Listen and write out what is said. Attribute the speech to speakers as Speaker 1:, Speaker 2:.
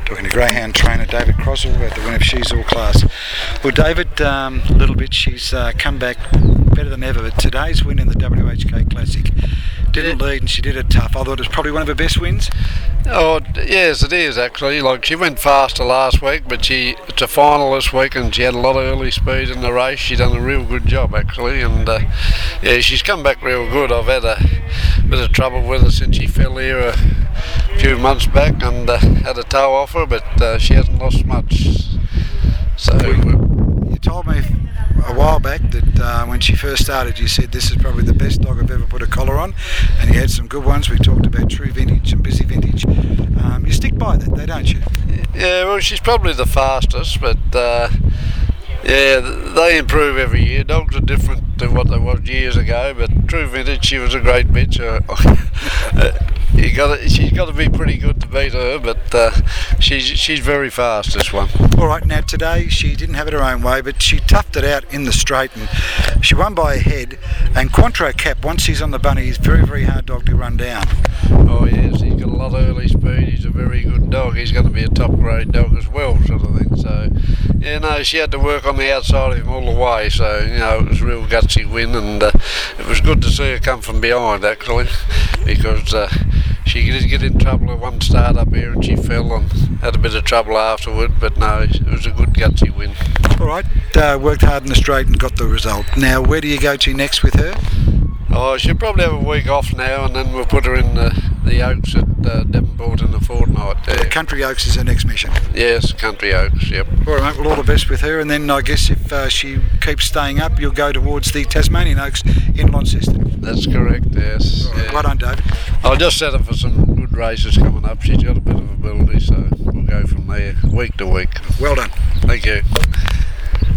Speaker 1: Talking to greyhound trainer David Crossall about the win of She's All Class. Well, David, a little bit, she's come back better than ever, but today's win in the WHK Classic didn't lead and she did it tough. I thought it was probably one of her best wins.
Speaker 2: Oh yes, it is actually. Like, she went faster last week, but it's a final this week, and she had a lot of early speed in the race. She done a real good job actually, and yeah, she's come back real good. I've had a bit of trouble with her since she fell here a few months back and had a toe off her, but she hasn't lost much. So
Speaker 1: you told me a while back that when she first started, you said this is probably the best dog I've ever put a collar on, and you had some good ones. We talked about True Vintage and Busy Vintage. You stick by that, don't you?
Speaker 2: Yeah, well, she's probably the fastest, but yeah, they improve every year. Dogs are different to what they was years ago, but True Vintage, she was a great bitch. She's got to be pretty good to beat her, but she's very fast, this one.
Speaker 1: All right, now today she didn't have it her own way, but she toughed it out in the straight and she won by a head. And Quantro Cap, once he's on the bunny, he's a very, very hard dog to run down.
Speaker 2: Oh yes, he's got a lot of early speed. He's a very good dog. He's going to be a top grade dog as well, sort of thing. So yeah, no, she had to work on the outside of him all the way. So it was a real gutsy win, and it was good to see her come from behind actually, because she did get in trouble at one start up here and she fell and had a bit of trouble afterward, but no, it was a good gutsy win.
Speaker 1: All right, worked hard in the straight and got the result. Now, where do you go to next with her?
Speaker 2: Oh, she'll probably have a week off now, and then we'll put her in the Oaks at Devonport in a fortnight.
Speaker 1: Country Oaks is her next mission?
Speaker 2: Yes, Country Oaks, yep.
Speaker 1: All right, mate, well, all the best with her, and then I guess if she keeps staying up, you'll go towards the Tasmanian Oaks in Launceston.
Speaker 2: That's correct, yes.
Speaker 1: All right, well done, David.
Speaker 2: I'll just set her for some good races coming up. She's got a bit of ability, so we'll go from there, week to week.
Speaker 1: Well done.
Speaker 2: Thank you.